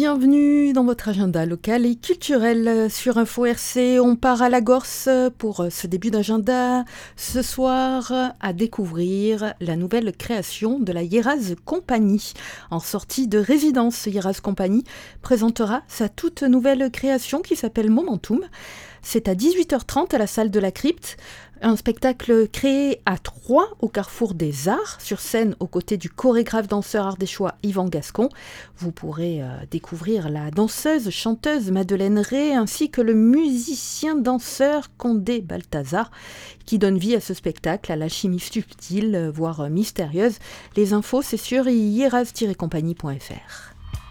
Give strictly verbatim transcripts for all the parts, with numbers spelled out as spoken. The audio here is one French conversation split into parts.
Bienvenue dans votre agenda local et culturel sur Info R C. On part à la Gorse pour ce début d'agenda. Ce soir, à découvrir la nouvelle création de la Yeraz Company. En sortie de résidence, Yeraz Company présentera sa toute nouvelle création qui s'appelle Momentum. C'est à dix-huit heures trente à la salle de la Crypte. Un spectacle créé à Troyes, au Carrefour des Arts, sur scène aux côtés du chorégraphe danseur ardéchois Yvan Gascon. Vous pourrez euh, découvrir la danseuse, chanteuse Madeleine Ray, ainsi que le musicien danseur Condé Balthazar, qui donne vie à ce spectacle à l'alchimie subtile, voire mystérieuse. Les infos, c'est sur yeraz tiret compagnie point f r.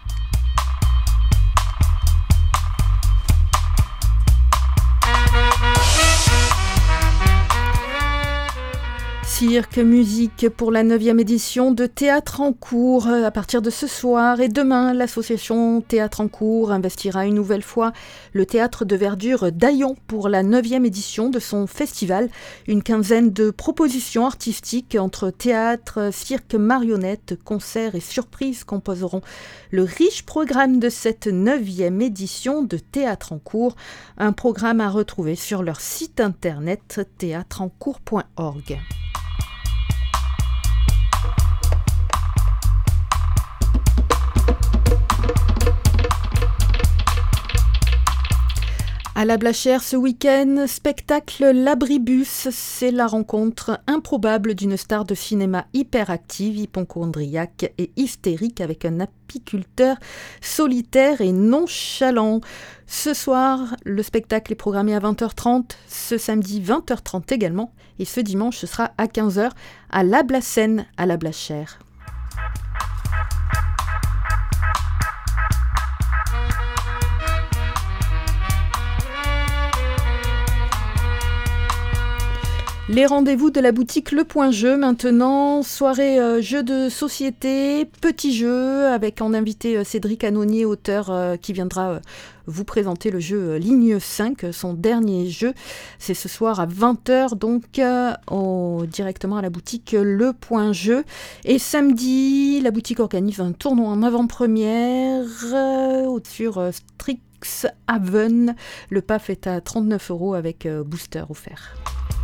Cirque, musique pour la neuvième édition de Théâtre en cours. À partir de ce soir et demain, l'association Théâtre en cours investira une nouvelle fois le théâtre de verdure d'Aillon pour la neuvième édition de son festival. Une quinzaine de propositions artistiques entre théâtre, cirque, marionnettes, concerts et surprises composeront le riche programme de cette neuvième édition de Théâtre en cours. Un programme à retrouver sur leur site internet théâtre en cours point org. À la Blachère ce week-end, spectacle L'Abribus, c'est la rencontre improbable d'une star de cinéma hyperactive, hypochondriaque et hystérique avec un apiculteur solitaire et nonchalant. Ce soir, le spectacle est programmé à vingt heures trente, ce samedi vingt heures trente également, et ce dimanche ce sera à quinze heures à La Blacenne à la Blachère. Les rendez-vous de la boutique Le Point Jeu maintenant, soirée euh, jeux de société, petits jeux avec en invité euh, Cédric Anonier, auteur euh, qui viendra euh, vous présenter le jeu euh, Ligne cinq, son dernier jeu. C'est ce soir à vingt heures donc euh, au, directement à la boutique Le Point Jeu. Et samedi, la boutique organise un tournoi en avant-première euh, sur euh, Strixhaven. Le P A F est à trente-neuf euros avec euh, booster offert.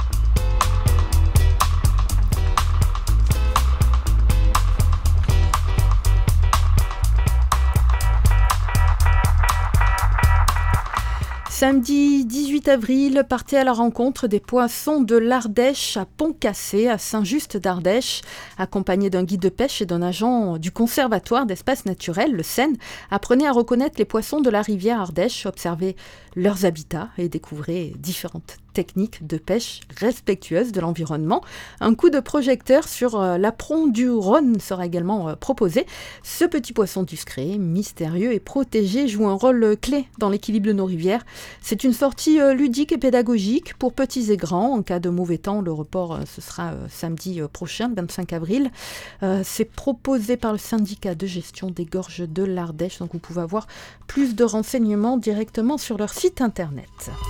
Samedi dix-huit avril, partez à la rencontre des poissons de l'Ardèche à Pont-Cassé, à Saint-Just d'Ardèche, accompagné d'un guide de pêche et d'un agent du Conservatoire d'espaces naturels, le C E N. Apprenez à reconnaître les poissons de la rivière Ardèche, observez leurs habitats et découvrez différentes techniques de pêche respectueuses de l'environnement. Un coup de projecteur sur euh, l'apron du Rhône sera également euh, proposé. Ce petit poisson discret, mystérieux et protégé joue un rôle euh, clé dans l'équilibre de nos rivières. C'est une sortie euh, ludique et pédagogique pour petits et grands. En cas de mauvais temps, le report euh, ce sera euh, samedi euh, prochain, le vingt-cinq avril. Euh, c'est proposé par le syndicat de gestion des gorges de l'Ardèche. Donc vous pouvez avoir plus de renseignements directement sur leur site internet.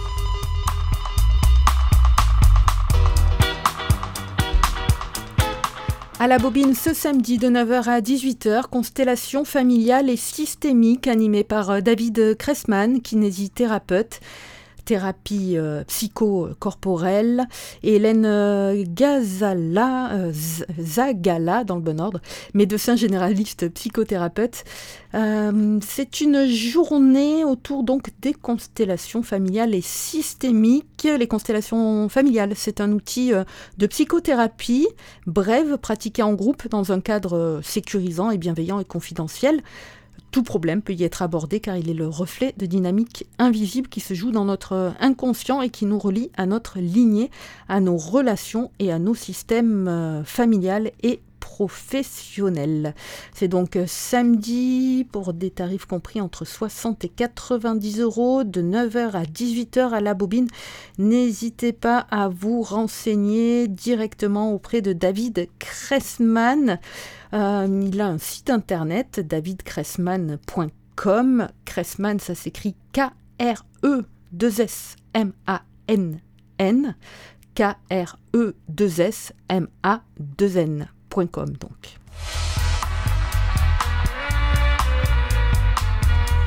À la Bobine, ce samedi de neuf heures à dix-huit heures, constellation familiale et systémique animée par David Cressman, kinésithérapeute, thérapie euh, psychocorporelle, et Hélène euh, Gazala, euh, Zagala, dans le bon ordre, médecin généraliste psychothérapeute. Euh, c'est une journée autour donc des constellations familiales et systémiques. Les constellations familiales, c'est un outil euh, de psychothérapie brève, pratiquée en groupe dans un cadre euh, sécurisant et bienveillant et confidentiel. Tout problème peut y être abordé car il est le reflet de dynamiques invisibles qui se jouent dans notre inconscient et qui nous relient à notre lignée, à nos relations et à nos systèmes euh, familiales et professionnels. C'est donc euh, samedi pour des tarifs compris entre soixante et quatre-vingt-dix euros de neuf heures à dix-huit heures à la Bobine. N'hésitez pas à vous renseigner directement auprès de David Cressman. Euh, il a un site internet, david cressman point com. Cressman, ça s'écrit K R E deux S M A N N. K R E deux S M A deux N point com donc.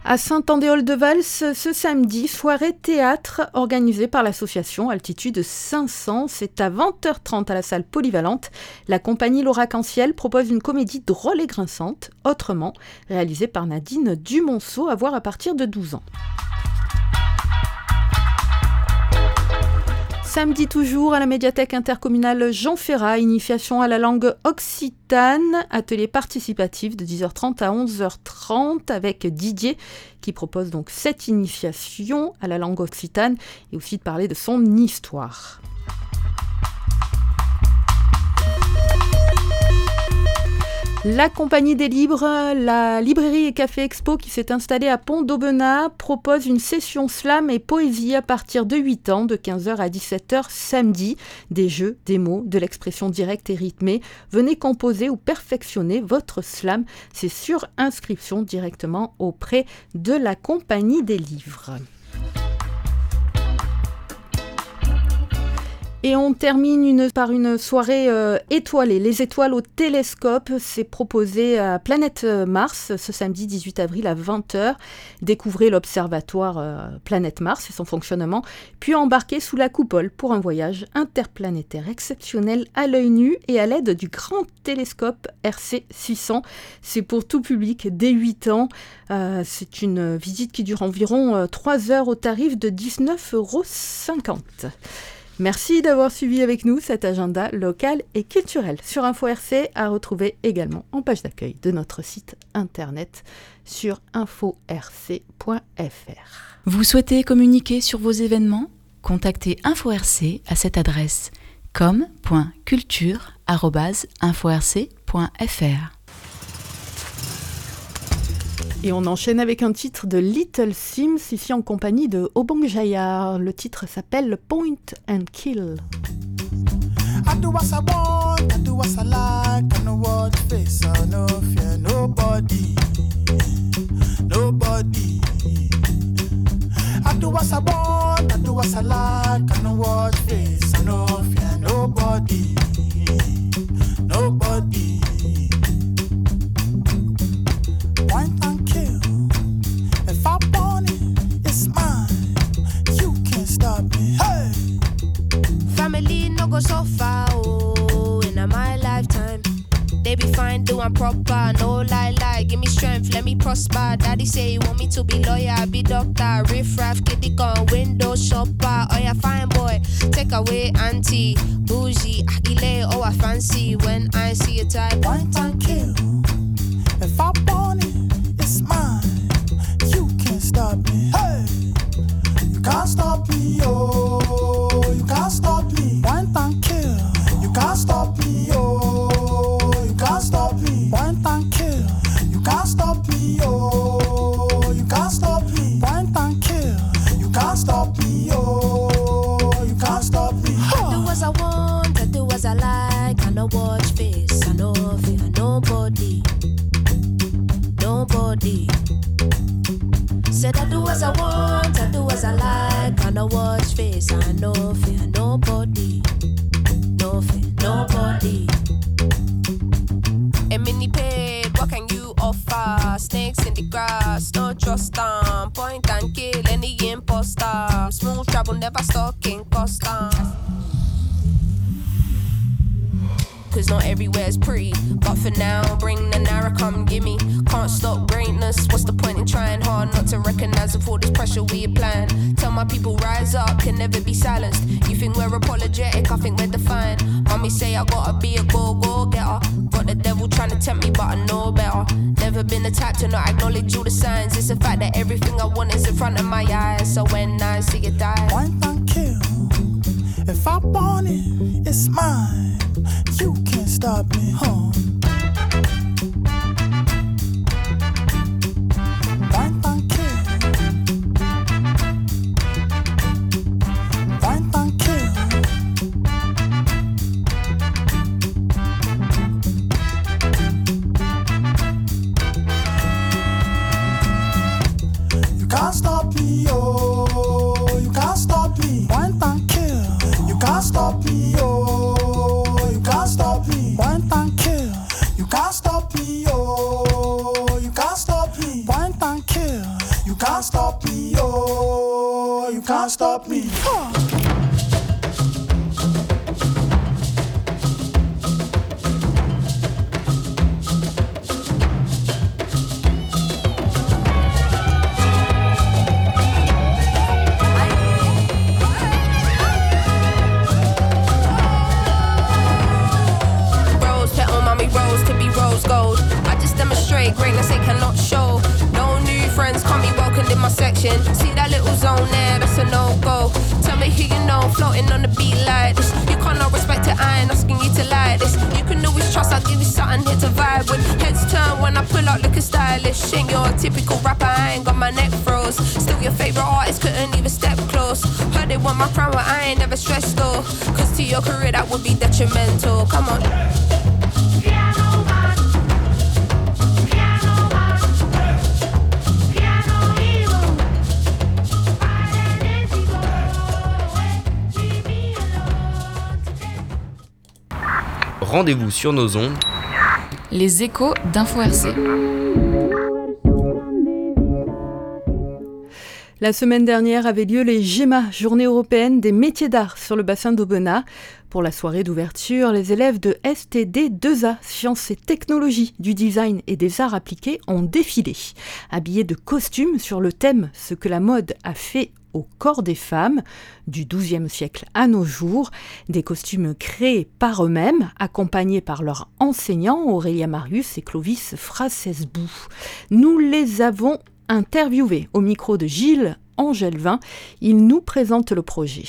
À Saint-Andéol-de-Vals, ce samedi, soirée théâtre organisée par l'association Altitude cinq cents. C'est à vingt heures trente à la salle polyvalente. La compagnie L'Aurac-en-Ciel propose une comédie drôle et grinçante, Autrement, réalisée par Nadine Dumonceau, à voir à partir de douze ans. Samedi toujours, à la médiathèque intercommunale Jean Ferrat, initiation à la langue occitane, atelier participatif de dix heures trente à onze heures trente avec Didier qui propose donc cette initiation à la langue occitane et aussi de parler de son histoire. La Compagnie des Libres, la librairie et café expo qui s'est installée à Pont-d'Aubenas propose une session slam et poésie à partir de huit ans, de quinze heures à dix-sept heures samedi. Des jeux, des mots, de l'expression directe et rythmée. Venez composer ou perfectionner votre slam. C'est sur inscription directement auprès de la Compagnie des Livres. Et on termine une, par une soirée euh, étoilée. Les étoiles au télescope, c'est proposé à Planète Mars ce samedi dix-huit avril à vingt heures. Découvrez l'observatoire euh, Planète Mars et son fonctionnement, puis embarquez sous la coupole pour un voyage interplanétaire exceptionnel à l'œil nu et à l'aide du grand télescope R C six cents. C'est pour tout public dès huit ans. Euh, c'est une visite qui dure environ euh, trois heures au tarif de dix-neuf euros cinquante. Merci d'avoir suivi avec nous cet agenda local et culturel sur Info R C, à retrouver également en page d'accueil de notre site internet sur info r c point f r. Vous souhaitez communiquer sur vos événements ? Contactez Info R C à cette adresse com point culture arobase info r c point f r. Et on enchaîne avec un titre de Little Sims, ici en compagnie de Obong Jayar. Le titre s'appelle Point and Kill. I do what I want, I do what I like, I know what face, I no fear nobody, nobody. I do what I want, I do what I like, I know what face, I no fear nobody, nobody. Point and kill. If I want it, it's mine. You can't stop me. Hey! Family no go so far, oh, in my lifetime. They be fine, doing proper, no lie, lie. Give me strength, let me prosper. Daddy say he want me to be lawyer, be doctor. Riff raff, kitty gun, window shopper. Oh yeah, fine boy, take away auntie, bougie, akile, oh I fancy. When I see a type, Point and kill. If I want it, it's mine. You can't stop me. Hey! You can't stop me, oh. You can't stop me. Point and kill. You can't stop me, oh. You can't stop me. Point and kill. You can't stop me, oh. You can't stop me. Point and kill. You can't stop me, oh. You can't stop me. I do as I want, I do as I like. I no watch face, I no fear nobody. Nobody. Said I do as I want, I do as I like. I no watch face, I no fear nobody. No fear nobody. A mini paid, what can you offer? Snakes in the grass, no trust them. Point and kill any imposter. Smooth travel, never stalking Costa. Cause not everywhere's pretty, but for now, bring the Nara, come gimme. Can't stop greatness, what's the point in trying hard not to recognize all this pressure we applying? Tell my people rise up, can never be silenced. You think we're apologetic, I think we're defiant. Mommy say I gotta be a go-go-getter. Got the devil trying to tempt me, but I know better. Never been the type to not acknowledge all the signs. It's the fact that everything I want is in front of my eyes. So when I see it die, Point and kill. If I want it, it's mine. You can't stop me, huh? Point and kill. Point and kill. You can't stop me, oh. You can't stop me. Point and kill. You can't stop me, oh. You can't stop me. Point and kill. stop me, oh, you can't stop me. Huh. Gold. I just demonstrate greatness they cannot show. No new friends can't be welcomed in my section. See that little zone there, that's a no-go. Tell me who you know, floating on the beat like this. You can't not respect it, I ain't asking you to like this. You can always trust, I'll give you something here to vibe with. Heads turn when I pull out looking stylish. Ain't your typical rapper, I ain't got my neck froze. Still your favourite artist, couldn't even step close. Heard they want my crown, but I ain't never stressed though. Cause to your career that would be detrimental. Come on. Rendez-vous sur nos ondes. Les échos d'Info R C. La semaine dernière avait lieu les GEMA, Journée européenne des métiers d'art, sur le bassin d'Aubenas. Pour la soirée d'ouverture, les élèves de S T D deux A, Sciences et Technologies, du Design et des Arts appliqués, ont défilé. Habillés de costumes sur le thème « Ce que la mode a fait au corps des femmes » du douzième siècle à nos jours, des costumes créés par eux-mêmes, accompagnés par leurs enseignants Aurélia Marius et Clovis Frasesbou. Nous les avons interviewés au micro de Gilles Angelvin. Il nous présente le projet.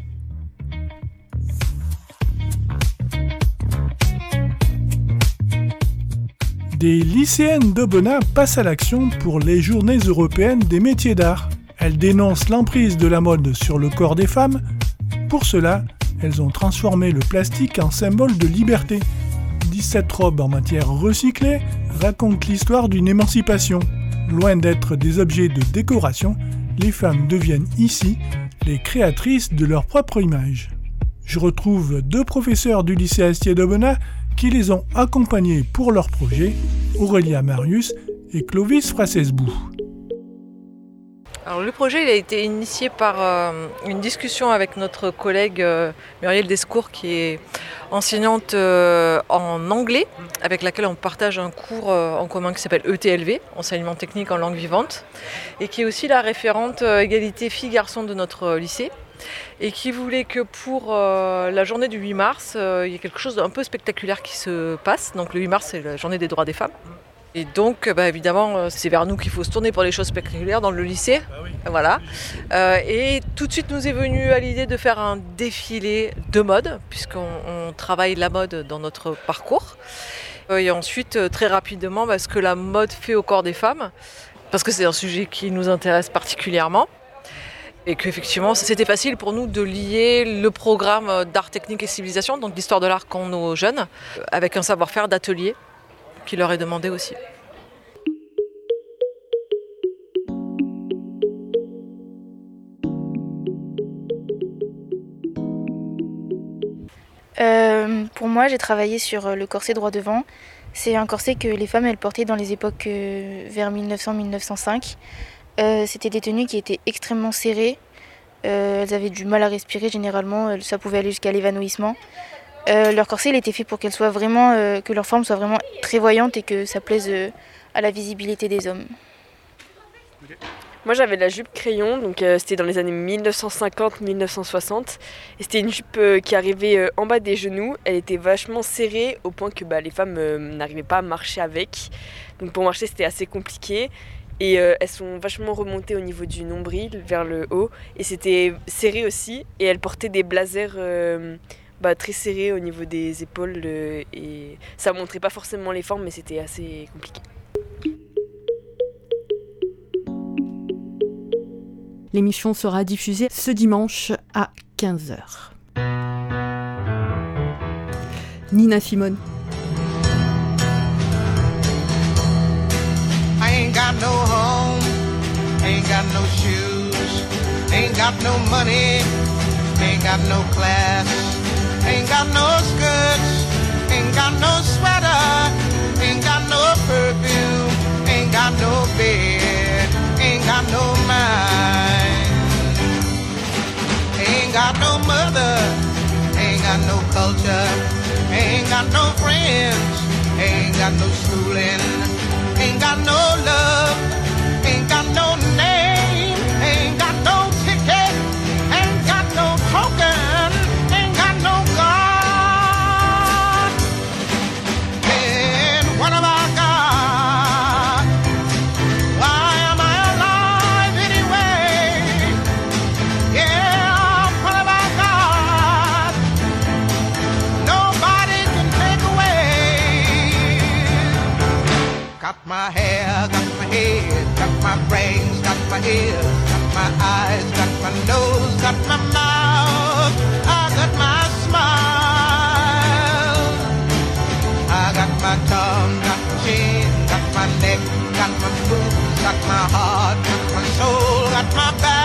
Des lycéennes d'Aubenas passent à l'action pour les Journées européennes des métiers d'art. Elles dénoncent l'emprise de la mode sur le corps des femmes. Pour cela, elles ont transformé le plastique en symbole de liberté. dix-sept robes en matière recyclée racontent l'histoire d'une émancipation. Loin d'être des objets de décoration, les femmes deviennent ici les créatrices de leur propre image. Je retrouve deux professeurs du lycée Astier d'Aubenas qui les ont accompagnés pour leur projet, Aurélia Marius et Clovis Frasesbou. Alors, le projet il a été initié par euh, une discussion avec notre collègue euh, Muriel Descours, qui est enseignante euh, en anglais, avec laquelle on partage un cours euh, en commun qui s'appelle E T L V, enseignement technique en langue vivante, et qui est aussi la référente euh, égalité filles-garçons de notre euh, lycée, et qui voulait que pour euh, la journée du huit mars, euh, il y ait quelque chose d'un peu spectaculaire qui se passe. Donc le huit mars, c'est la journée des droits des femmes. Et donc, bah, évidemment, c'est vers nous qu'il faut se tourner pour les choses spectaculaires dans le lycée. Bah oui. Voilà. Euh, et tout de suite, nous est venu à l'idée de faire un défilé de mode, puisqu'on on travaille la mode dans notre parcours. Euh, et ensuite, très rapidement, bah, ce que la mode fait au corps des femmes, parce que c'est un sujet qui nous intéresse particulièrement. Et qu'effectivement, c'était facile pour nous de lier le programme d'art, technique et civilisation, donc l'histoire de l'art qu'ont nos jeunes, avec un savoir-faire d'atelier qui leur est demandé aussi. Euh, pour moi, j'ai travaillé sur le corset droit devant. C'est un corset que les femmes elles portaient dans les époques euh, vers mille neuf cents à mille neuf cent cinq. Euh, c'était des tenues qui étaient extrêmement serrées. Euh, elles avaient du mal à respirer généralement. Ça pouvait aller jusqu'à l'évanouissement. Euh, leur corset il était fait pour qu'elles soient vraiment, euh, que leur forme soit vraiment très voyante et que ça plaise euh, à la visibilité des hommes. Moi j'avais la jupe crayon, donc euh, c'était dans les années mille neuf cent cinquante à mille neuf cent soixante. Et c'était une jupe euh, qui arrivait euh, en bas des genoux. Elle était vachement serrée au point que bah, les femmes euh, n'arrivaient pas à marcher avec. Donc pour marcher c'était assez compliqué. Et euh, elles sont vachement remontées au niveau du nombril vers le haut. Et c'était serré aussi. Et elles portaient des blazers euh, bah, très serrés au niveau des épaules. Euh, et ça montrait pas forcément les formes, mais c'était assez compliqué. L'émission sera diffusée ce dimanche à quinze heures. Nina Simone. I ain't got no home, ain't got no shoes, ain't got no money, ain't got no class, ain't got no skirts, ain't got no sweater, ain't got no perfume, ain't got no bed, ain't got no mind. Ain't got no mother, ain't got no culture, ain't got no friends, ain't got no schooling, ain't got no love, ain't got no name, ain't got no ticket, ain't got no token, ain't got no God. And what have I got? Why am I alive anyway? Yeah, what have I got? Nobody can take away. Got my hair, got my head, got my brains, got my ears, got my eyes, got my nose, got my mouth, I got my smile. I got my tongue, got my chin, got my neck, got my boobs, got my heart, got my soul, got my back.